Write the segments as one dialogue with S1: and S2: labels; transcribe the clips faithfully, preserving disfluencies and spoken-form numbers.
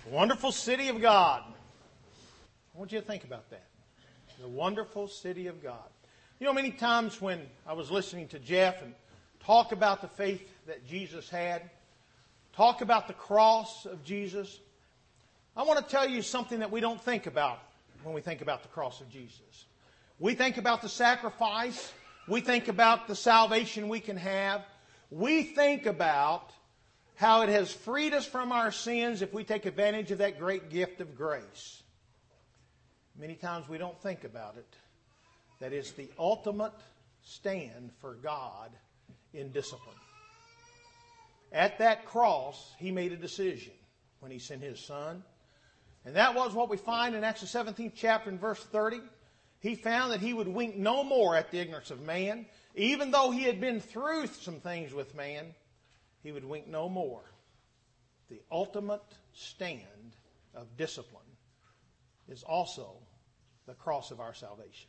S1: Wonderful city of God. I want you to think about that. The wonderful city of God. You know, many times when I was listening to Jeff and talk about the faith that Jesus had, talk about the cross of Jesus, I want to tell you something that we don't think about when we think about the cross of Jesus. We think about the sacrifice. We think about the salvation we can have. We think about how it has freed us from our sins if we take advantage of that great gift of grace. Many times we don't think about it. That is the ultimate stand for God in discipline. At that cross, He made a decision when He sent His Son. And that was what we find in Acts the seventeenth chapter and verse thirty. He found that He would wink no more at the ignorance of man. Even though He had been through some things with man, He would wink no more. The ultimate stand of discipline is also the cross of our salvation.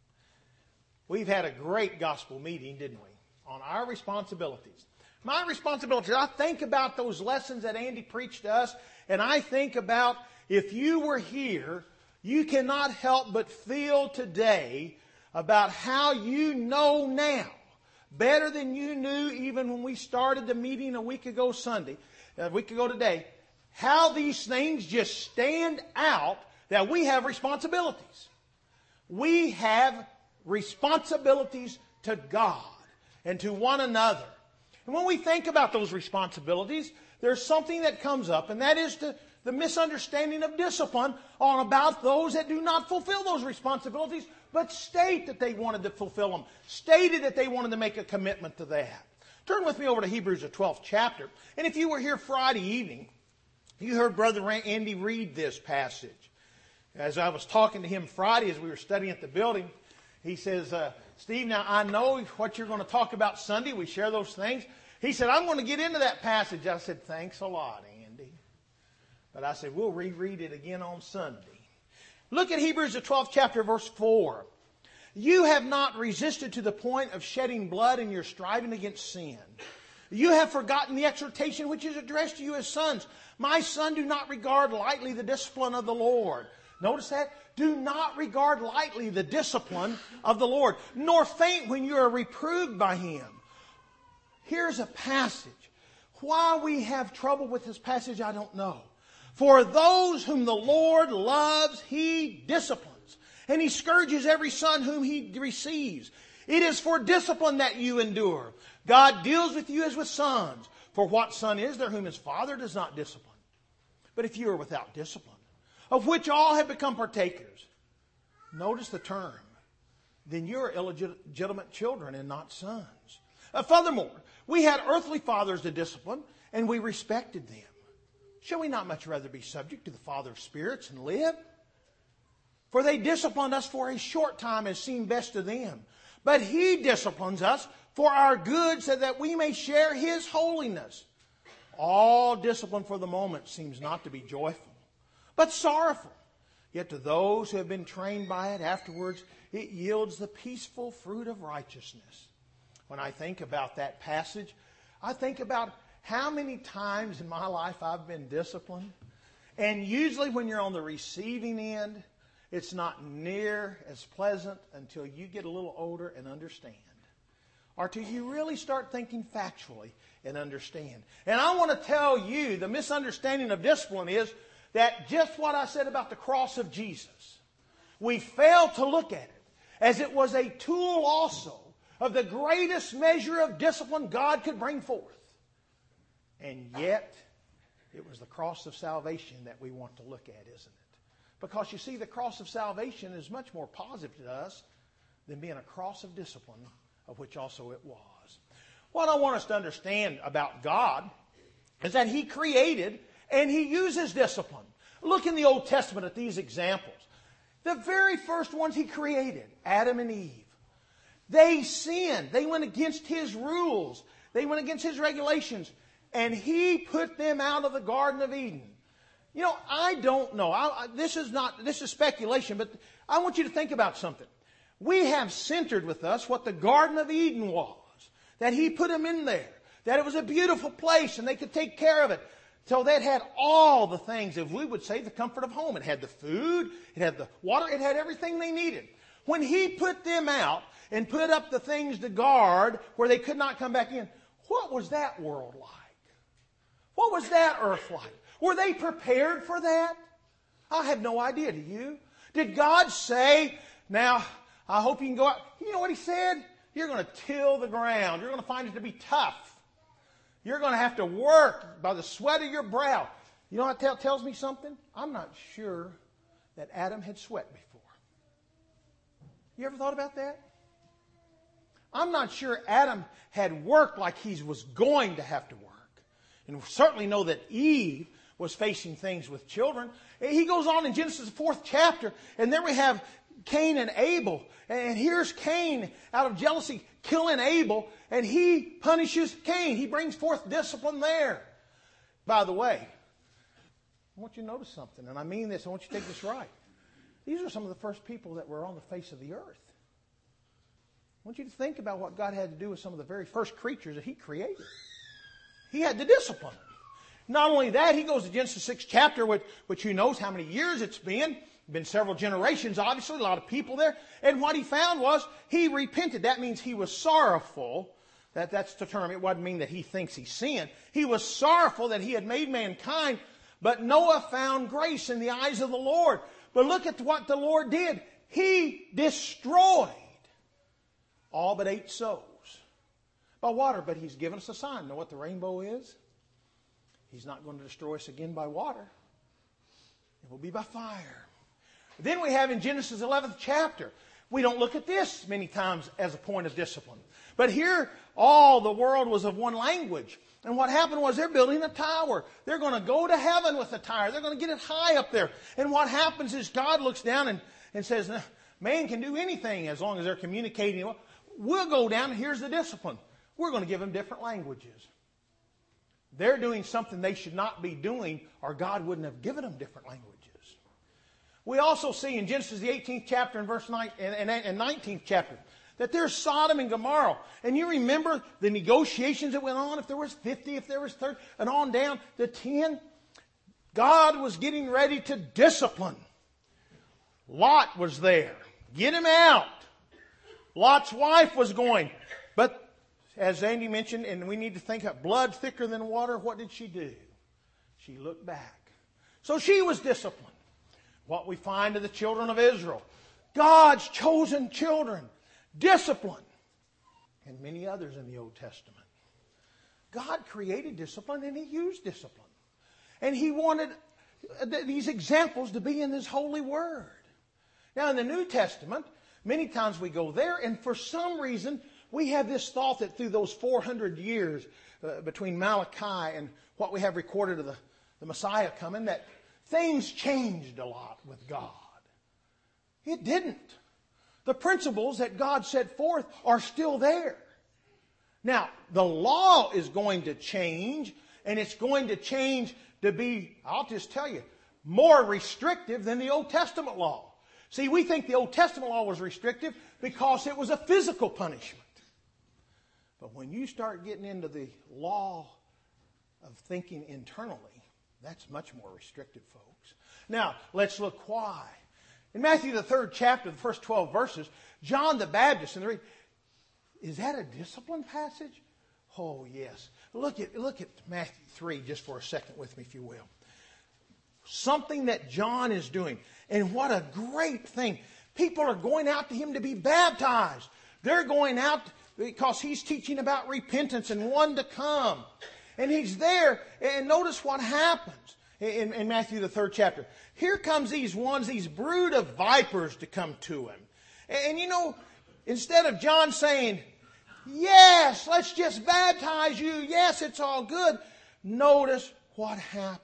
S1: We've had a great gospel meeting, didn't we, on our responsibilities. My responsibilities, I think about those lessons that Andy preached to us, and I think about if you were here, you cannot help but feel today about how you know now, better than you knew even when we started the meeting a week ago Sunday, a week ago today, how these things just stand out that we have responsibilities. We have responsibilities to God and to one another. And when we think about those responsibilities, there's something that comes up, and that is to the misunderstanding of discipline on about those that do not fulfill those responsibilities, but state that they wanted to fulfill them, stated that they wanted to make a commitment to that. Turn with me over to Hebrews, the twelfth chapter. And if you were here Friday evening, you heard Brother Andy read this passage. As I was talking to him Friday as we were studying at the building, he says, uh, Steve, now I know what you're going to talk about Sunday. We share those things. He said, I'm going to get into that passage. I said, thanks a lot, Andy. But I said, we'll reread it again on Sunday. Look at Hebrews, the twelfth chapter, verse four. You have not resisted to the point of shedding blood in your striving against sin. You have forgotten the exhortation which is addressed to you as sons. My son, do not regard lightly the discipline of the Lord. Notice that? Do not regard lightly the discipline of the Lord, nor faint when you are reproved by Him. Here's a passage. Why we have trouble with this passage, I don't know. For those whom the Lord loves, He disciplines. And He scourges every son whom He receives. It is for discipline that you endure. God deals with you as with sons. For what son is there whom his father does not discipline? But if you are without discipline, of which all have become partakers, notice the term, then you are illegitimate children and not sons. Uh, furthermore, we had earthly fathers to discipline, and we respected them. Shall we not much rather be subject to the Father of spirits and live? For they disciplined us for a short time as seemed best to them. But He disciplines us for our good so that we may share His holiness. All discipline for the moment seems not to be joyful, but sorrowful. Yet to those who have been trained by it, afterwards it yields the peaceful fruit of righteousness. When I think about that passage, I think about how many times in my life I've been disciplined. And usually when you're on the receiving end, it's not near as pleasant until you get a little older and understand. Or till you really start thinking factually and understand. And I want to tell you, the misunderstanding of discipline is that just what I said about the cross of Jesus, we fail to look at it as it was a tool also of the greatest measure of discipline God could bring forth. And yet, it was the cross of salvation that we want to look at, isn't it? Because you see, the cross of salvation is much more positive to us than being a cross of discipline, of which also it was. What I want us to understand about God is that He created and He uses discipline. Look in the Old Testament at these examples. The very first ones He created, Adam and Eve. They sinned. They went against His rules. They went against His regulations. And He put them out of the Garden of Eden. You know, I don't know. I, I, this is not, this is speculation, but I want you to think about something. We have centered with us what the Garden of Eden was. That He put them in there. That it was a beautiful place and they could take care of it. So that had all the things, if we would say, the comfort of home. It had the food, it had the water, it had everything they needed. When He put them out and put up the things to guard where they could not come back in, what was that world like? What was that earth like? Were they prepared for that? I have no idea. Do you? Did God say, now, I hope you can go out. You know what He said? You're going to till the ground. You're going to find it to be tough. You're going to have to work by the sweat of your brow. You know what that tells me something? I'm not sure that Adam had sweat before. You ever thought about that? I'm not sure Adam had worked like he was going to have to work. And we certainly know that Eve was facing things with children. He goes on in Genesis, the fourth chapter, and there we have Cain and Abel. And here's Cain, out of jealousy, killing Abel, and he punishes Cain. He brings forth discipline there. By the way, I want you to notice something, and I mean this, I want you to take this right. These are some of the first people that were on the face of the earth. I want you to think about what God had to do with some of the very first creatures that He created. He had to discipline them. Not only that, He goes to Genesis sixth chapter, which, which who knows how many years it's been. Been several generations, obviously, a lot of people there. And what He found was He repented. That means He was sorrowful. That, that's the term. It doesn't mean that He thinks He sinned. He was sorrowful that He had made mankind. But Noah found grace in the eyes of the Lord. But look at what the Lord did. He destroyed all but eight souls by water. But He's given us a sign. Know what the rainbow is? He's not going to destroy us again by water. It will be by fire. Then we have in Genesis eleventh chapter, we don't look at this many times as a point of discipline. But here, all the world was of one language. And what happened was they're building a tower. They're going to go to heaven with the tower. They're going to get it high up there. And what happens is God looks down and, and says, man can do anything as long as they're communicating. We'll go down and here's the discipline. We're going to give them different languages. They're doing something they should not be doing, or God wouldn't have given them different languages. We also see in Genesis the eighteenth chapter and verse nine and, and nineteenth chapter that there's Sodom and Gomorrah. And you remember the negotiations that went on, if there was fifty, if there was thirty, and on down to ten. God was getting ready to discipline. Lot was there. Get him out. Lot's wife was going. But as Andy mentioned, and we need to think of blood thicker than water, what did she do? She looked back. So she was disciplined. What we find of the children of Israel, God's chosen children, discipline, and many others in the Old Testament. God created discipline and He used discipline. And He wanted these examples to be in His holy word. Now in the New Testament, many times we go there, and for some reason we have this thought that through those four hundred years uh, between Malachi and what we have recorded of the, the Messiah coming, that things changed a lot with God. It didn't. The principles that God set forth are still there. Now, the law is going to change, and it's going to change to be, I'll just tell you, more restrictive than the Old Testament law. See, we think the Old Testament law was restrictive because it was a physical punishment. But when you start getting into the law of thinking internally, that's much more restrictive, folks. Now, let's look why. In Matthew, the third chapter, the first twelve verses, John the Baptist, and the, is that a discipline passage? Oh, yes. Look at, look at Matthew three just for a second with me, if you will. Something that John is doing. And what a great thing. People are going out to him to be baptized. They're going out because he's teaching about repentance and one to come. And he's there, and notice what happens in, in Matthew, the third chapter. Here comes these ones, these brood of vipers to come to him. And, and you know, instead of John saying, yes, let's just baptize you, yes, it's all good, notice what happens.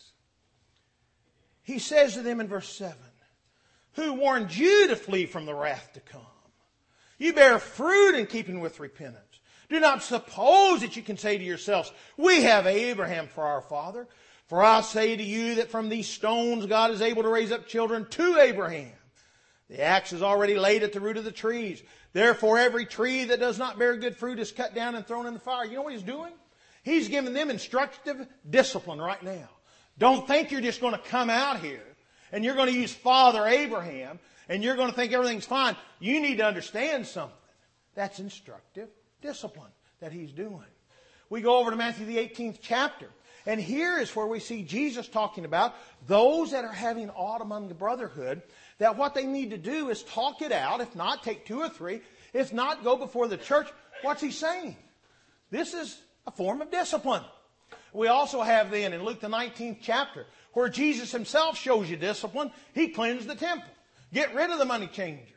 S1: He says to them in verse seven, who warned you to flee from the wrath to come? You bear fruit in keeping with repentance. Do not suppose that you can say to yourselves, we have Abraham for our father. For I say to you that from these stones God is able to raise up children to Abraham. The axe is already laid at the root of the trees. Therefore every tree that does not bear good fruit is cut down and thrown in the fire. You know what he's doing? He's giving them instructive discipline right now. Don't think you're just going to come out here and you're going to use Father Abraham and you're going to think everything's fine. You need to understand something. That's instructive discipline that He's doing. We go over to Matthew the eighteenth chapter. And here is where we see Jesus talking about those that are having aught among the brotherhood, that what they need to do is talk it out. If not, take two or three. If not, go before the church. What's He saying? This is a form of discipline. We also have then in Luke the nineteenth chapter, where Jesus Himself shows you discipline. He cleansed the temple. Get rid of the money changers.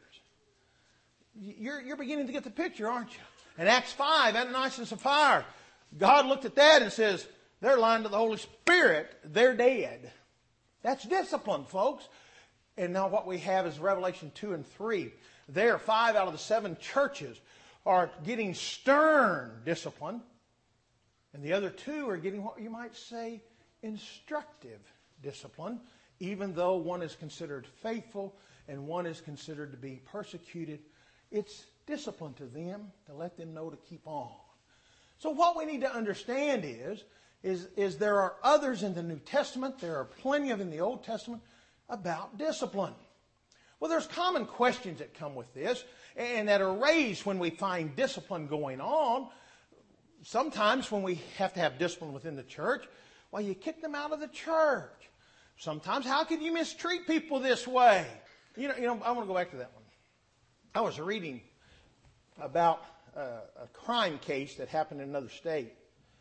S1: You're, you're beginning to get the picture, aren't you? In Acts five, Ananias and Sapphira, God looked at that and says, they're lying to the Holy Spirit. They're dead. That's discipline, folks. And now what we have is Revelation two and three. There, five out of the seven churches are getting stern discipline. And the other two are getting what you might say instructive discipline, even though one is considered faithful and one is considered to be persecuted. It's discipline to them to let them know to keep on. So what we need to understand is, is, is there are others in the New Testament, there are plenty of in the Old Testament, about discipline. Well, there's common questions that come with this and that are raised when we find discipline going on. Sometimes when we have to have discipline within the church, well, you kick them out of the church. Sometimes, how can you mistreat people this way? You know, you know, I want to go back to that one. I was reading about a, a crime case that happened in another state.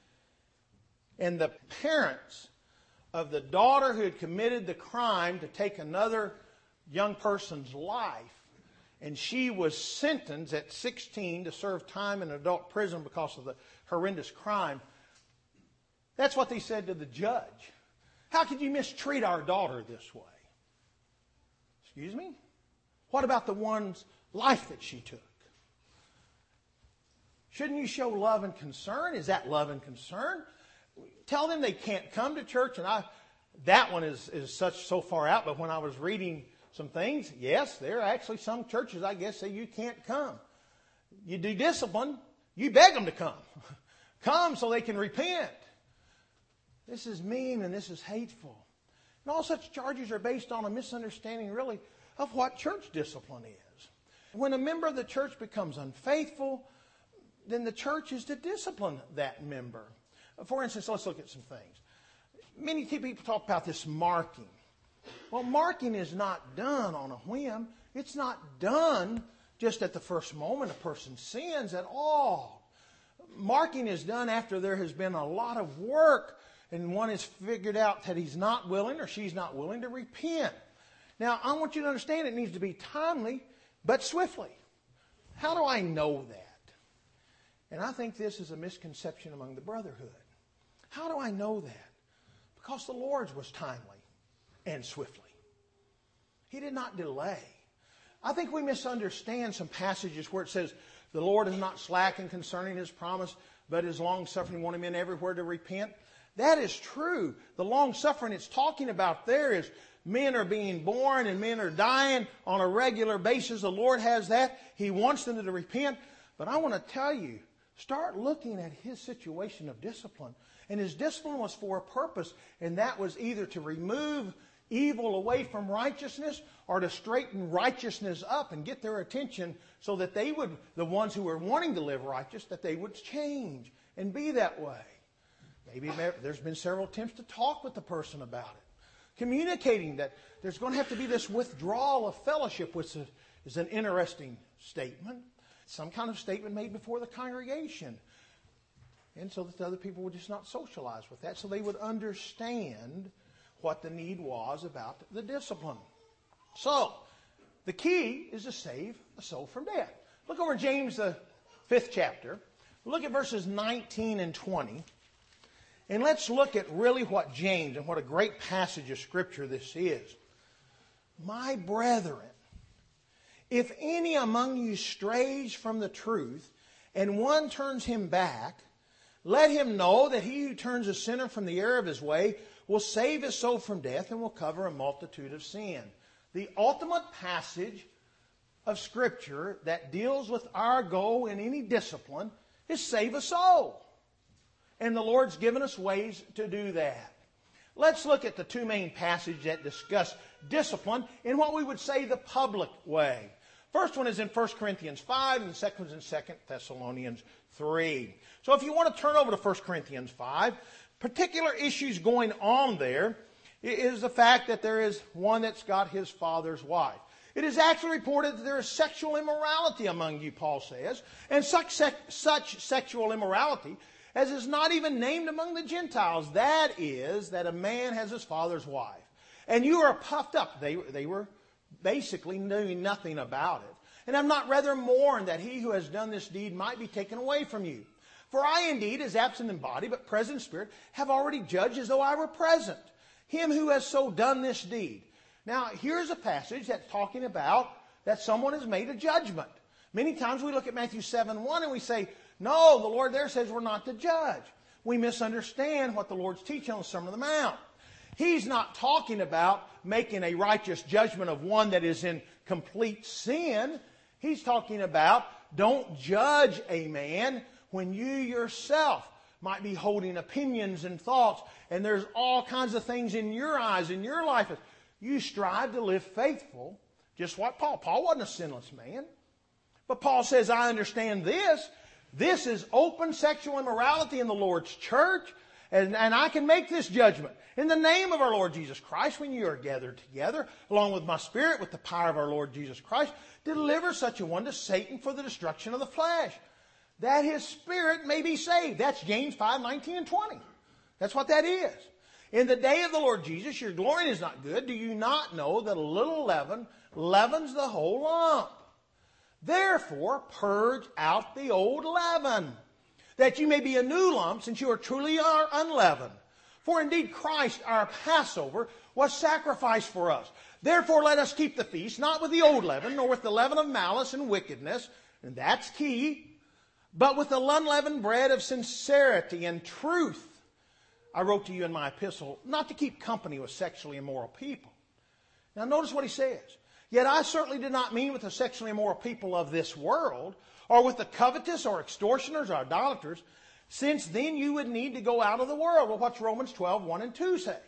S1: And the parents of the daughter who had committed the crime to take another young person's life, and she was sentenced at sixteen to serve time in adult prison because of the horrendous crime. That's what they said to the judge. How could you mistreat our daughter this way? Excuse me? What about the one's life that she took? Shouldn't you show love and concern? Is that love and concern? Tell them they can't come to church. And I, that one is, is such so far out. But when I was reading some things, yes, there are actually some churches, I guess, say you can't come. You do discipline. You beg them to come. Come so they can repent. This is mean and this is hateful. And all such charges are based on a misunderstanding, really, of what church discipline is. When a member of the church becomes unfaithful, then the church is to discipline that member. For instance, let's look at some things. Many people talk about this marking. Well, marking is not done on a whim. It's not done just at the first moment a person sins at all. Marking is done after there has been a lot of work and one has figured out that he's not willing or she's not willing to repent. Now, I want you to understand it needs to be timely, but swiftly. How do I know that? And I think this is a misconception among the brotherhood. How do I know that? Because the Lord's was timely and swiftly. He did not delay. I think we misunderstand some passages where it says, the Lord is not slacking concerning His promise, but is long-suffering, wanting men everywhere to repent. That is true. The long-suffering it's talking about there is men are being born and men are dying on a regular basis. The Lord has that. He wants them to repent. But I want to tell you, start looking at His situation of discipline. And His discipline was for a purpose, and that was either to remove evil away from righteousness or to straighten righteousness up and get their attention so that they would, the ones who were wanting to live righteous, that they would change and be that way. Maybe there's been several attempts to talk with the person about it. Communicating that there's going to have to be this withdrawal of fellowship, which is an interesting statement. Some kind of statement made before the congregation. And so that the other people would just not socialize with that. So they would understand what the need was about the discipline. So, the key is to save a soul from death. Look over James, the fifth chapter. Look at verses nineteen and twenty. And let's look at really what James, and what a great passage of Scripture this is. My brethren, if any among you strays from the truth, and one turns him back, let him know that he who turns a sinner from the error of his way will save his soul from death and will cover a multitude of sin. The ultimate passage of Scripture that deals with our goal in any discipline is save a soul. And the Lord's given us ways to do that. Let's look at the two main passages that discuss discipline in what we would say the public way. First one is in First Corinthians five, and the second one is in Second Thessalonians three. So if you want to turn over to First Corinthians five, particular issues going on there is the fact that there is one that's got his father's wife. It is actually reported that there is sexual immorality among you, Paul says, and such, sec- such sexual immorality as is not even named among the Gentiles. That is, that a man has his father's wife. And you are puffed up. They, they were basically doing nothing about it. And I'm not rather mourned that he who has done this deed might be taken away from you. For I indeed, as absent in body, but present in spirit, have already judged as though I were present him who has so done this deed. Now, here's a passage that's talking about that someone has made a judgment. Many times we look at Matthew seven one and we say, no, the Lord there says we're not to judge. We misunderstand what the Lord's teaching on the Sermon on the Mount. He's not talking about making a righteous judgment of one that is in complete sin. He's talking about don't judge a man when you yourself might be holding opinions and thoughts, and there's all kinds of things in your eyes, in your life. You strive to live faithful, just like Paul. Paul wasn't a sinless man. But Paul says, I understand this. This is open sexual immorality in the Lord's church, and, and I can make this judgment. In the name of our Lord Jesus Christ, when you are gathered together, along with my spirit, with the power of our Lord Jesus Christ, deliver such a one to Satan for the destruction of the flesh, that his spirit may be saved. That's James five, nineteen and twenty. That's what that is. In the day of the Lord Jesus, your glorying is not good. Do you not know that a little leaven leavens the whole lump? Therefore, purge out the old leaven, that you may be a new lump, since you are truly are unleavened. For indeed Christ, our Passover, was sacrificed for us. Therefore let us keep the feast, not with the old leaven, nor with the leaven of malice and wickedness, and that's key, but with the unleavened bread of sincerity and truth. I wrote to you in my epistle not to keep company with sexually immoral people. Now notice what he says. Yet I certainly did not mean with the sexually immoral people of this world, or with the covetous or extortioners or idolaters, since then you would need to go out of the world. Well, what's Romans twelve, one and two say?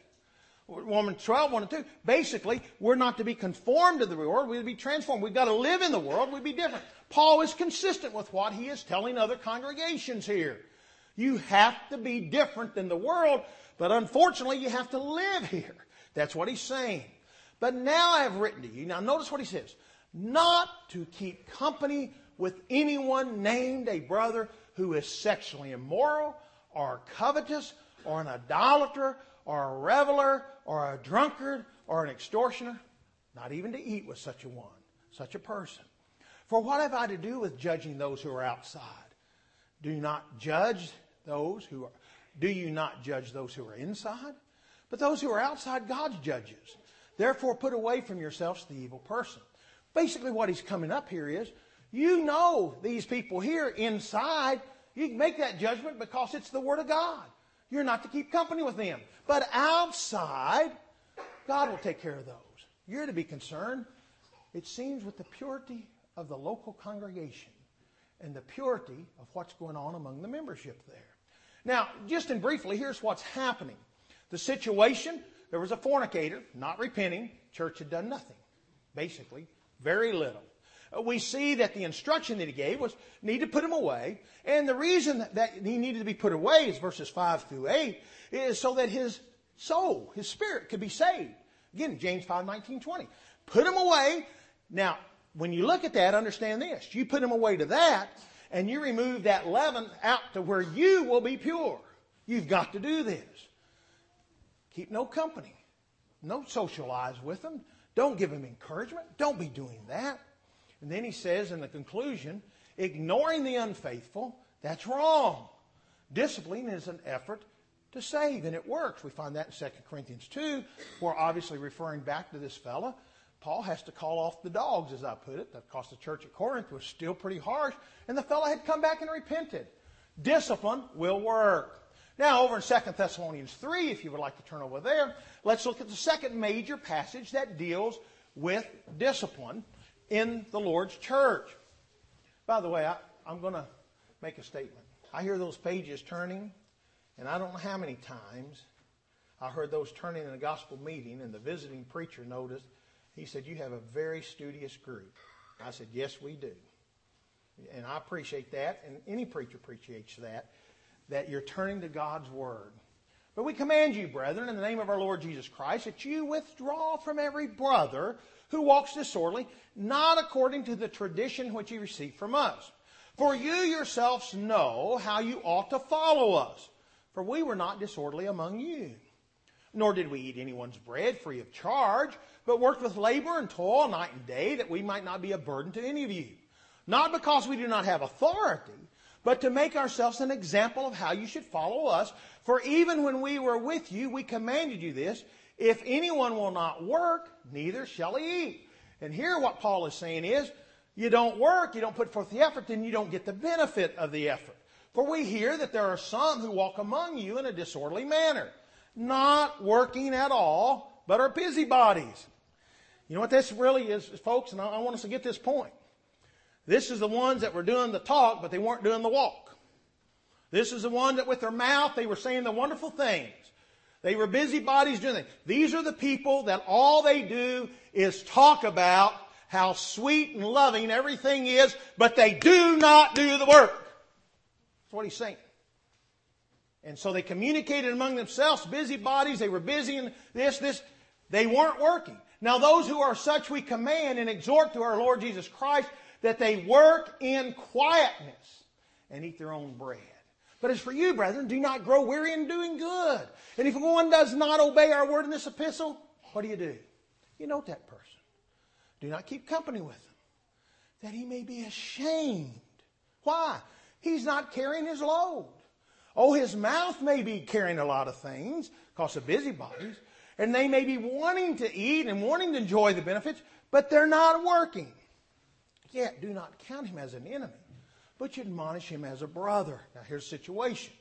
S1: Romans twelve, one and two. Basically, we're not to be conformed to the world, we're to be transformed. We've got to live in the world, we'd be different. Paul is consistent with what he is telling other congregations here. You have to be different than the world, but unfortunately you have to live here. That's what he's saying. But now I have written to you, now notice what he says, not to keep company with anyone named a brother who is sexually immoral, or covetous, or an idolater, or a reveler, or a drunkard, or an extortioner, not even to eat with such a one, such a person. For what have I to do with judging those who are outside? Do you not judge those who are, do you not judge those who are inside? But those who are outside, God's judges. Therefore, put away from yourselves the evil person. Basically, what he's coming up here is, you know these people here inside, you can make that judgment because it's the Word of God. You're not to keep company with them. But outside, God will take care of those. You're to be concerned, it seems, with the purity of the local congregation and the purity of what's going on among the membership there. Now, just in briefly, here's what's happening. The situation, there was a fornicator, not repenting. Church had done nothing. Basically, very little. We see that the instruction that he gave was need to put him away. And the reason that he needed to be put away is verses five through eight, is so that his soul, his spirit could be saved. Again, James five, nineteen, twenty. Put him away. Now, when you look at that, understand this. You put him away to that, and you remove that leaven out to where you will be pure. You've got to do this. Keep no company. Don't socialize with them. Don't give them encouragement. Don't be doing that. And then he says in the conclusion, ignoring the unfaithful, that's wrong. Discipline is an effort to save, and it works. We find that in Second Corinthians two, where obviously referring back to this fella, Paul has to call off the dogs, as I put it, because the church at Corinth was still pretty harsh, and the fella had come back and repented. Discipline will work. Now, over in Second Thessalonians three, if you would like to turn over there, let's look at the second major passage that deals with discipline in the Lord's church. By the way, I, I'm going to make a statement. I hear those pages turning, And I don't know how many times I heard those turning in a gospel meeting, and the visiting preacher noticed, he said, "You have a very studious group." I said, "Yes, we do." And I appreciate that, and any preacher appreciates that, that you're turning to God's Word. But we command you, brethren, in the name of our Lord Jesus Christ, that you withdraw from every brother who walks disorderly, not according to the tradition which you received from us. For you yourselves know how you ought to follow us. For we were not disorderly among you. Nor did we eat anyone's bread free of charge, but worked with labor and toil night and day, that we might not be a burden to any of you. Not because we do not have authority, but to make ourselves an example of how you should follow us. For even when we were with you, we commanded you this: if anyone will not work, neither shall he eat. And here what Paul is saying is, you don't work, you don't put forth the effort, then you don't get the benefit of the effort. For we hear that there are some who walk among you in a disorderly manner, not working at all, but are busybodies. You know what this really is, folks, and I want us to get this point. This is the ones that were doing the talk, but they weren't doing the walk. This is the one that with their mouth they were saying the wonderful things. They were busybodies doing things. These are the people that all they do is talk about how sweet and loving everything is, but they do not do the work. That's what he's saying. And so they communicated among themselves, busybodies. They were busy in this, this. They weren't working. Now those who are such we command and exhort to our Lord Jesus Christ that they work in quietness and eat their own bread. But as for you, brethren, do not grow weary in doing good. And if one does not obey our word in this epistle, what do you do? You note that person. Do not keep company with him, that he may be ashamed. Why? He's not carrying his load. Oh, his mouth may be carrying a lot of things because of busybodies, and they may be wanting to eat and wanting to enjoy the benefits, but they're not working. Yet do not count him as an enemy, but you admonish him as a brother. Now here's the situation.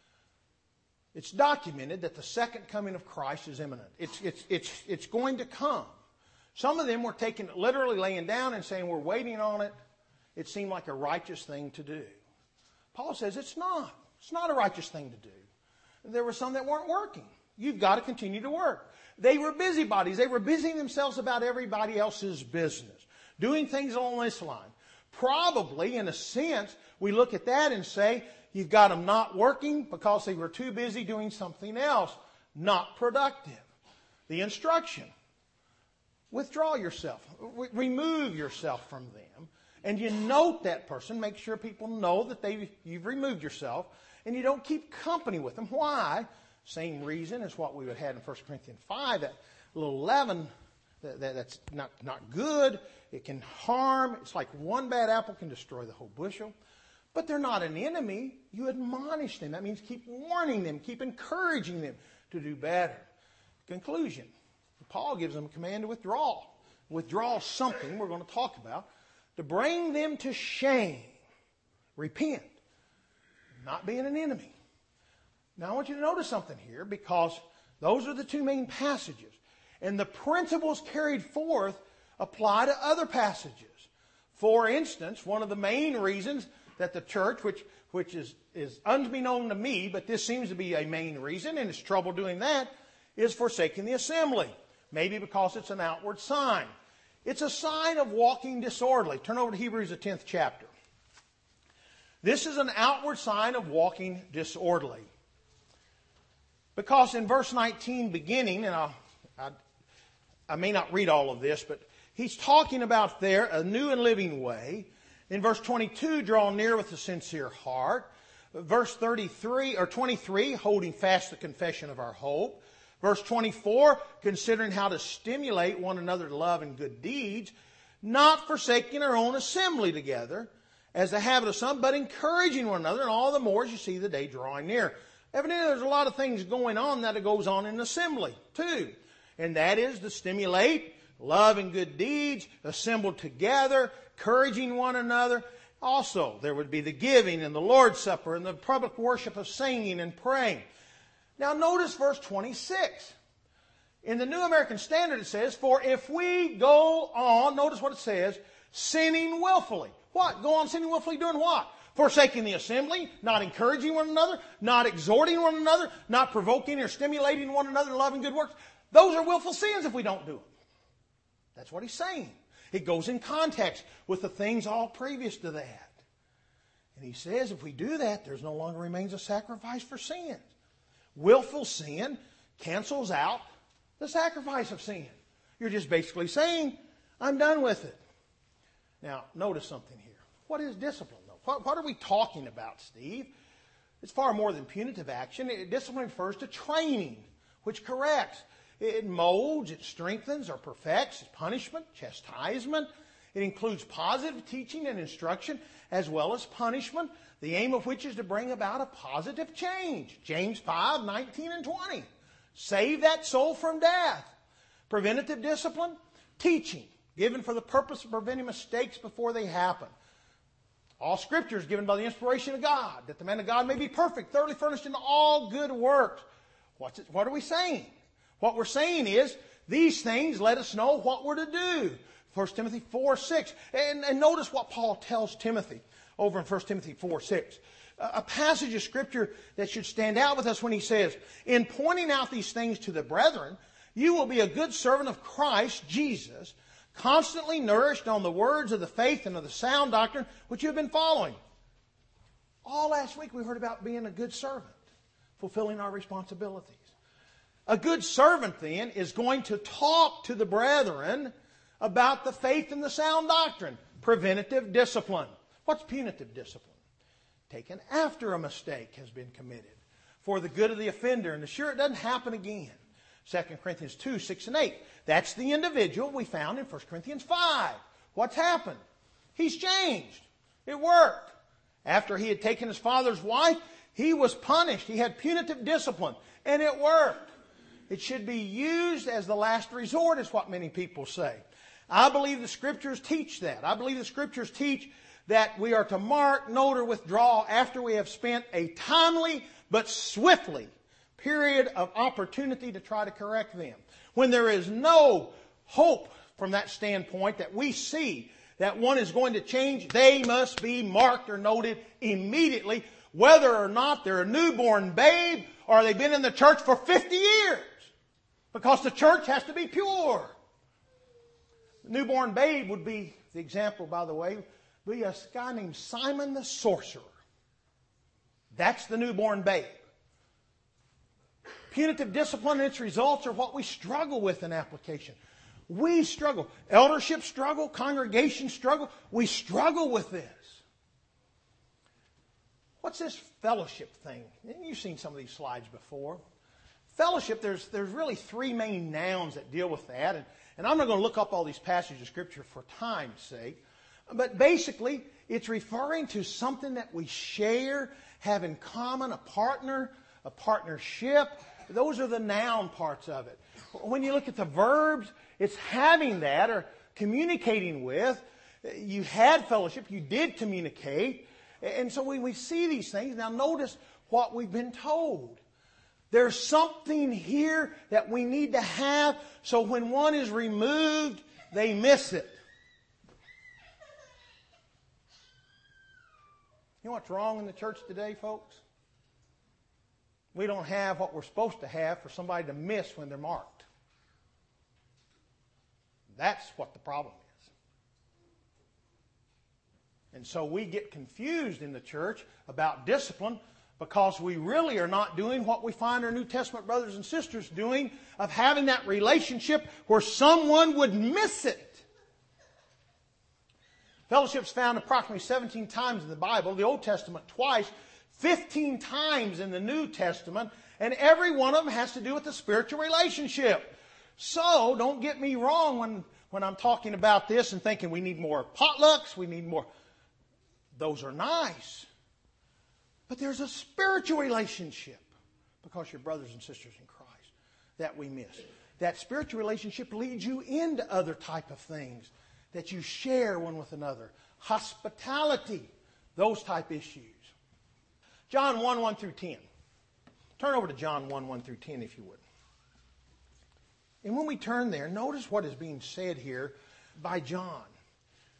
S1: It's documented that the second coming of Christ is imminent. It's, it's, it's, it's going to come. Some of them were taking it literally, laying down and saying, we're waiting on it. It seemed like a righteous thing to do. Paul says it's not. It's not a righteous thing to do. There were some that weren't working. You've got to continue to work. They were busybodies. They were busying themselves about everybody else's business, doing things along this line. Probably, in a sense, we look at that and say, you've got them not working because they were too busy doing something else, not productive. The instruction, withdraw yourself, re- remove yourself from them, and you note that person, make sure people know that they you've removed yourself, and you don't keep company with them. Why? Same reason as what we would have in First Corinthians five, that little leaven that, that, that's not, not good. It can harm. It's like one bad apple can destroy the whole bushel. But they're not an enemy. You admonish them. That means keep warning them, keep encouraging them to do better. Conclusion. Paul gives them a command to withdraw. Withdraw something we're going to talk about to bring them to shame. Repent. Not being an enemy. Now I want you to notice something here, because those are the two main passages. And the principles carried forth apply to other passages. For instance, one of the main reasons that the church, which, which is, is unbeknown to me, but this seems to be a main reason, and it's trouble doing that, is forsaking the assembly. Maybe because it's an outward sign. It's a sign of walking disorderly. Turn over to Hebrews, the tenth chapter. This is an outward sign of walking disorderly. Because in verse nineteen beginning, and I'll, I, I may not read all of this, but he's talking about there a new and living way. In verse twenty-two, draw near with a sincere heart. Verse thirty-three or twenty-three, holding fast the confession of our hope. Verse twenty-four, considering how to stimulate one another to love and good deeds, not forsaking our own assembly together, as the habit of some, but encouraging one another, and all the more as you see the day drawing near. Evidently, there's a lot of things going on that goes on in assembly, too. And that is to stimulate love and good deeds, assembled together, encouraging one another. Also, there would be the giving and the Lord's Supper and the public worship of singing and praying. Now, notice verse twenty-six. In the New American Standard, it says, for if we go on, notice what it says, sinning willfully. What? Go on sinning willfully doing what? Forsaking the assembly, not encouraging one another, not exhorting one another, not provoking or stimulating one another to love and good works. Those are willful sins if we don't do them. That's what he's saying. It goes in context with the things all previous to that. And he says if we do that, there's no longer remains a sacrifice for sin. Willful sin cancels out the sacrifice of sin. You're just basically saying, I'm done with it. Now, notice something here. What is discipline, though? What, what are we talking about, Steve? It's far more than punitive action. It, discipline refers to training, which corrects. It molds, it strengthens or perfects. It's punishment, chastisement. It includes positive teaching and instruction as well as punishment, the aim of which is to bring about a positive change. James five, nineteen and twenty. Save that soul from death. Preventative discipline, teaching, given for the purpose of preventing mistakes before they happen. All Scripture is given by the inspiration of God, that the man of God may be perfect, thoroughly furnished in all good works. What's it, what are we saying? What we're saying is, these things let us know what we're to do. First Timothy four, six. And, and notice what Paul tells Timothy over in First Timothy four, six. A passage of Scripture that should stand out with us when he says, in pointing out these things to the brethren, you will be a good servant of Christ Jesus, constantly nourished on the words of the faith and of the sound doctrine which you have been following. All last week we heard about being a good servant, fulfilling our responsibilities. A good servant then is going to talk to the brethren about the faith and the sound doctrine. Preventative discipline. What's punitive discipline? Taken after a mistake has been committed for the good of the offender and assure it doesn't happen again. Second Corinthians two, six and eight. That's the individual we found in First Corinthians five. What's happened? He's changed. It worked. After he had taken his father's wife, he was punished. He had punitive discipline, and it worked. It should be used as the last resort, is what many people say. I believe the Scriptures teach that. I believe the Scriptures teach that we are to mark, note, or withdraw after we have spent a timely but swiftly period of opportunity to try to correct them. When there is no hope from that standpoint that we see that one is going to change, they must be marked or noted immediately, whether or not they're a newborn babe or they've been in the church for fifty years. Because the church has to be pure. The newborn babe would be, the example, by the way, be a guy named Simon the Sorcerer. That's the newborn babe. Punitive discipline and its results are what we struggle with in application. We struggle. Eldership struggle, congregation struggle. We struggle with this. What's this fellowship thing? You've seen some of these slides before. Fellowship, there's, there's really three main nouns that deal with that. And, and I'm not going to look up all these passages of Scripture for time's sake. But basically, it's referring to something that we share, have in common, a partner, a partnership. Those are the noun parts of it. When you look at the verbs, it's having that or communicating with. You had fellowship. You did communicate. And so when we see these things, now notice what we've been told. There's something here that we need to have so when one is removed, they miss it. You know what's wrong in the church today, folks? We don't have what we're supposed to have for somebody to miss when they're marked. That's what the problem is. And so we get confused in the church about discipline because we really are not doing what we find our New Testament brothers and sisters doing of having that relationship where someone would miss it. Fellowship's found approximately seventeen times in the Bible, the Old Testament twice, fifteen times in the New Testament, and every one of them has to do with the spiritual relationship. So, don't get me wrong when, when I'm talking about this and thinking we need more potlucks, we need more. Those are nice. But there's a spiritual relationship, because you're brothers and sisters in Christ, that we miss. That spiritual relationship leads you into other type of things that you share one with another. Hospitality, those type issues. John one, one through ten. Turn over to John one, one through ten if you would. And when we turn there, notice what is being said here by John.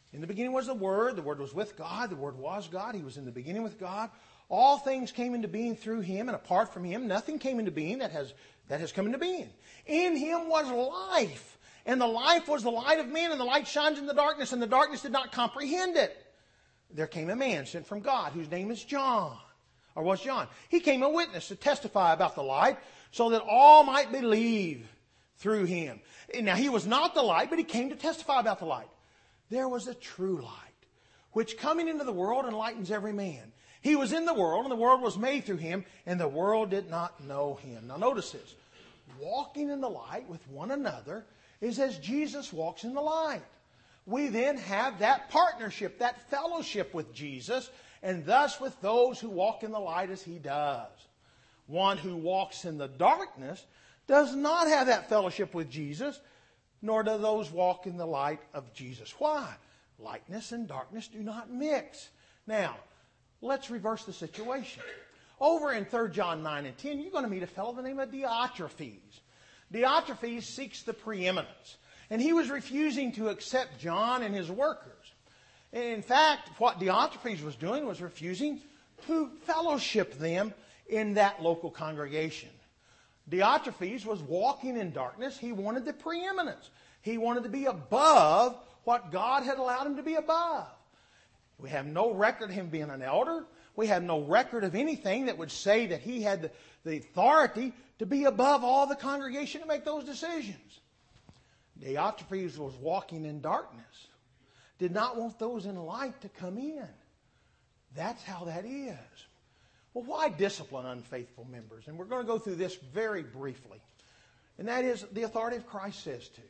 S1: In the beginning was the Word. The Word was with God. The Word was God. He was in the beginning with God. All things came into being through Him, and apart from Him, nothing came into being that has, that has come into being. In Him was life, and the life was the light of men, and the light shines in the darkness, and the darkness did not comprehend it. There came a man sent from God, whose name is John, or was John. He came a witness to testify about the light, so that all might believe through Him. Now, He was not the light, but He came to testify about the light. There was a true light, which coming into the world enlightens every man. He was in the world, and the world was made through Him, and the world did not know Him. Now notice this. Walking in the light with one another is as Jesus walks in the light. We then have that partnership, that fellowship with Jesus, and thus with those who walk in the light as He does. One who walks in the darkness does not have that fellowship with Jesus, nor do those walk in the light of Jesus. Why? Lightness and darkness do not mix. Now, let's reverse the situation. Over in Third John nine and ten, you're going to meet a fellow by the name of Diotrephes. Diotrephes seeks the preeminence, and he was refusing to accept John and his workers. In fact, what Diotrephes was doing was refusing to fellowship them in that local congregation. Diotrephes was walking in darkness. He wanted the preeminence. He wanted to be above what God had allowed him to be above. We have no record of him being an elder. We have no record of anything that would say that he had the, the authority to be above all the congregation to make those decisions. Diotrephes was walking in darkness. Did not want those in light to come in. That's how that is. Well, why discipline unfaithful members? And we're going to go through this very briefly. And that is the authority of Christ says to.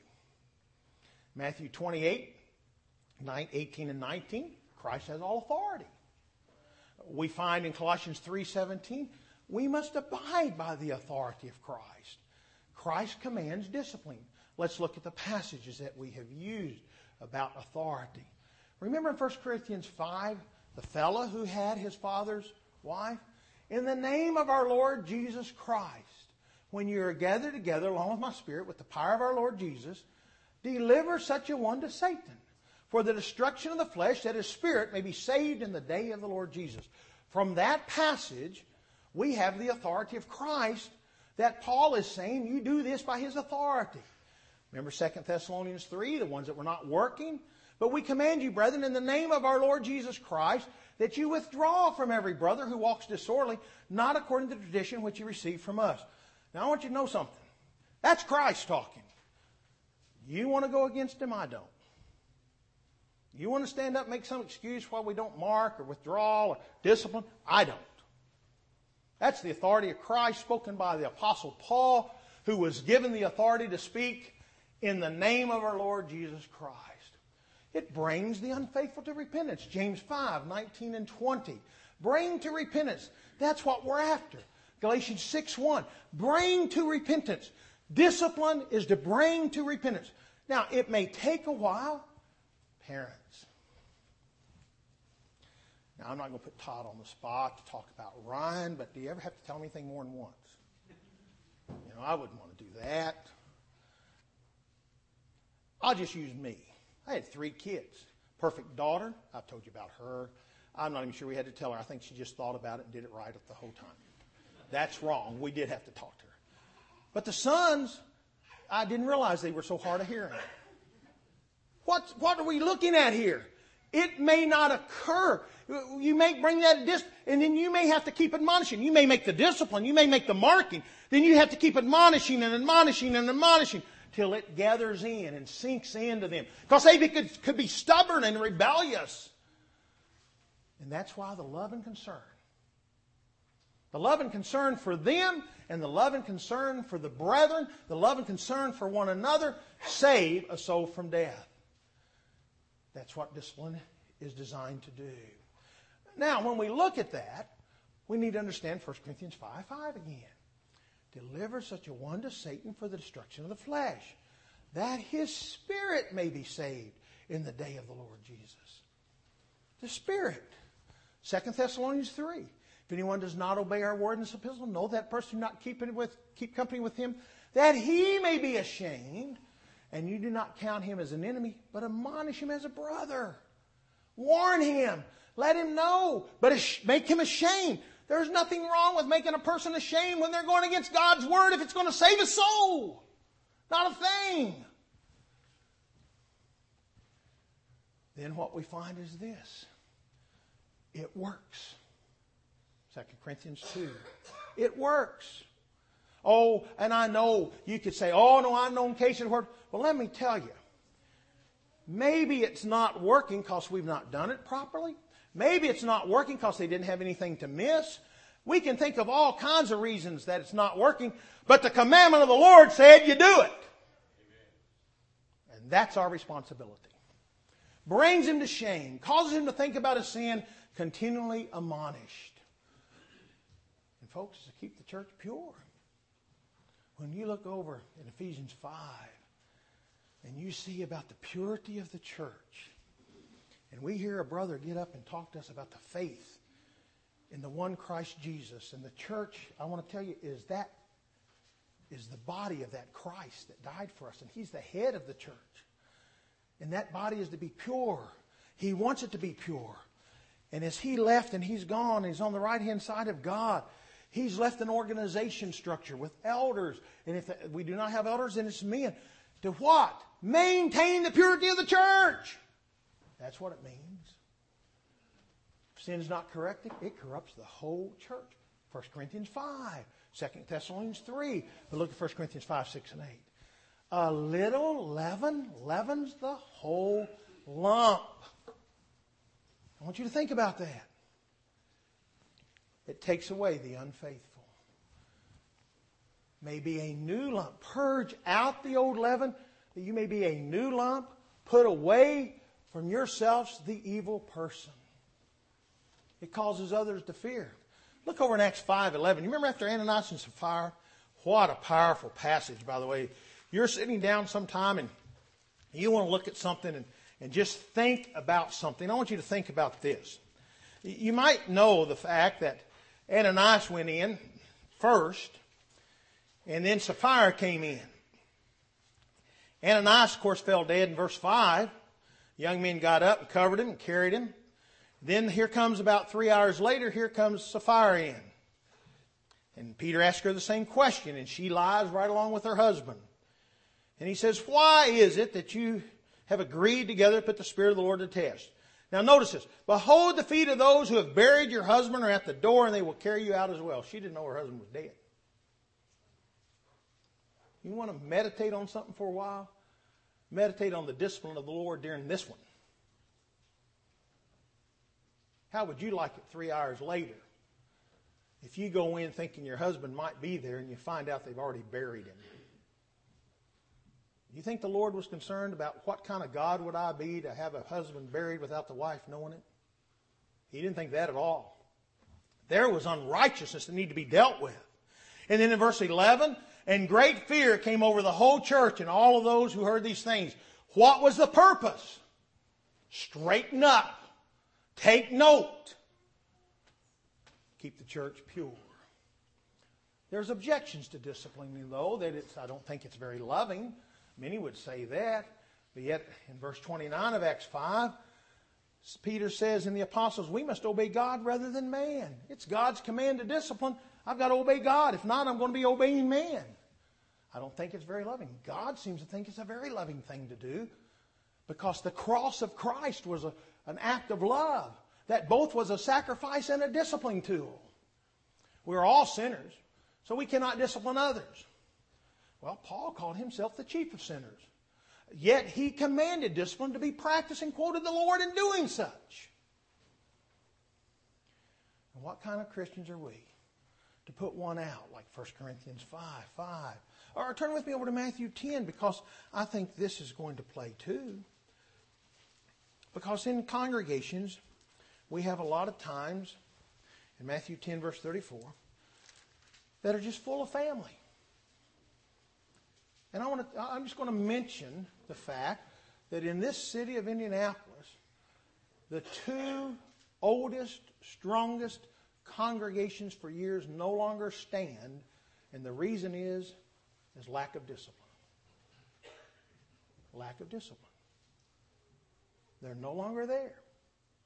S1: Matthew twenty-eight, eighteen and nineteen. Christ has all authority. We find in Colossians three seventeen, we must abide by the authority of Christ. Christ commands discipline. Let's look at the passages that we have used about authority. Remember in First Corinthians five, the fellow who had his father's wife? In the name of our Lord Jesus Christ, when you are gathered together along with my Spirit with the power of our Lord Jesus, deliver such a one to Satan, for the destruction of the flesh, that his spirit may be saved in the day of the Lord Jesus. From that passage, we have the authority of Christ that Paul is saying you do this by his authority. Remember Second Thessalonians three, the ones that were not working? But we command you, brethren, in the name of our Lord Jesus Christ, that you withdraw from every brother who walks disorderly, not according to the tradition which you received from us. Now I want you to know something. That's Christ talking. You want to go against him? I don't. You want to stand up and make some excuse why we don't mark or withdraw or discipline? I don't. That's the authority of Christ spoken by the Apostle Paul, who was given the authority to speak in the name of our Lord Jesus Christ. It brings the unfaithful to repentance. James five, nineteen and twenty. Bring to repentance. That's what we're after. Galatians six, one. Bring to repentance. Discipline is to bring to repentance. Now, it may take a while. Parents. Now, I'm not going to put Todd on the spot to talk about Ryan, but do you ever have to tell him anything more than once? You know, I wouldn't want to do that. I'll just use me. I had three kids. Perfect daughter. I've told you about her. I'm not even sure we had to tell her. I think she just thought about it and did it right the whole time. That's wrong. We did have to talk to her. But the sons, I didn't realize they were so hard of hearing. What, what are we looking at here? It may not occur. You may bring that dis, and then you may have to keep admonishing. You may make the discipline. You may make the marking. Then you have to keep admonishing and admonishing and admonishing till it gathers in and sinks into them. Because they could, could be stubborn and rebellious. And that's why the love and concern. The love and concern for them and the love and concern for the brethren, the love and concern for one another, save a soul from death. That's what discipline is designed to do. Now, when we look at that, we need to understand First Corinthians five, five again. Deliver such a one to Satan for the destruction of the flesh, that his spirit may be saved in the day of the Lord Jesus. The spirit. Second Thessalonians three. If anyone does not obey our word in this epistle, know that person not keep, it with, keep company with him, that he may be ashamed, and you do not count him as an enemy, but admonish him as a brother. Warn him. Let him know. But make him ashamed. There's nothing wrong with making a person ashamed when they're going against God's Word if it's going to save a soul. Not a thing. Then what we find is this. It works. Second Corinthians two. It works. Oh, and I know you could say, oh, no, I've known cases where... Well, let me tell you. Maybe it's not working because we've not done it properly. Maybe it's not working because they didn't have anything to miss. We can think of all kinds of reasons that it's not working. But the commandment of the Lord said you do it. And that's our responsibility. Brings him to shame. Causes him to think about his sin. Continually admonished. And folks, to keep the church pure. When you look over in Ephesians five and you see about the purity of the church, and we hear a brother get up and talk to us about the faith in the one Christ Jesus, and the church, I want to tell you, is that is the body of that Christ that died for us, and he's the head of the church. And that body is to be pure. He wants it to be pure. And as he left and he's gone, he's on the right-hand side of God. He's left an organization structure with elders. And if we do not have elders, then it's men. To what? Maintain the purity of the church. That's what it means. If sin's not corrected, it corrupts the whole church. First Corinthians five. Second Thessalonians three. But look at First Corinthians five, six, and eight. A little leaven leavens the whole lump. I want you to think about that. It takes away the unfaithful. Maybe a new lump. Purge out the old leaven, that you may be a new lump. Put away from yourselves the evil person. It causes others to fear. Look over in Acts five eleven. You remember after Ananias and Sapphira? What a powerful passage, by the way. You're sitting down sometime and you want to look at something and, and just think about something. I want you to think about this. You might know the fact that Ananias went in first, and then Sapphira came in. Ananias, of course, fell dead in verse five. Young men got up and covered him and carried him. Then here comes about three hours later, here comes Sapphira in. And Peter asked her the same question, and she lies right along with her husband. And he says, why is it that you have agreed together to put the Spirit of the Lord to test? Now notice this. Behold, the feet of those who have buried your husband are at the door, and they will carry you out as well. She didn't know her husband was dead. You want to meditate on something for a while? Meditate on the discipline of the Lord during this one. How would you like it three hours later if you go in thinking your husband might be there and you find out they've already buried him? You think the Lord was concerned about what kind of God would I be to have a husband buried without the wife knowing it? He didn't think that at all. There was unrighteousness that needed to be dealt with. And then in verse eleven, and great fear came over the whole church and all of those who heard these things. What was the purpose? Straighten up. Take note. Keep the church pure. There's objections to disciplining, though, that it's, I don't think it's very loving. Many would say that. But yet, in verse twenty-nine of Acts five, Peter says in the apostles, we must obey God rather than man. It's God's command to discipline. I've got to obey God. If not, I'm going to be obeying man. I don't think it's very loving. God seems to think it's a very loving thing to do, because the cross of Christ was a, an act of love. That both was a sacrifice and a discipline tool. We're all sinners, so we cannot discipline others. Well, Paul called himself the chief of sinners. Yet he commanded discipline to be practiced and quoted the Lord in doing such. And what kind of Christians are we to put one out like First Corinthians five, five? Or turn with me over to Matthew ten, because I think this is going to play too. Because in congregations, we have a lot of times in Matthew ten, verse thirty-four, that are just full of family. And I want to, I'm just going to mention the fact that in this city of Indianapolis, the two oldest, strongest congregations for years no longer stand, and the reason is, is lack of discipline. Lack of discipline. They're no longer there.